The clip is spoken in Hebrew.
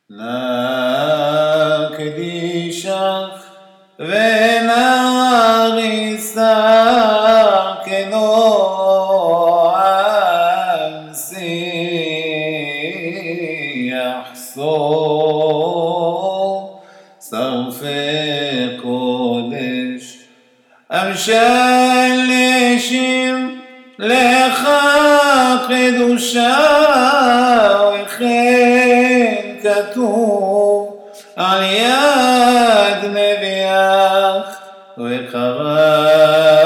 נקדישך ונריסה כנועם שיח סור שרפי קודש המשלשים לך קדושה וכן כתוב על יד נביאך וקרא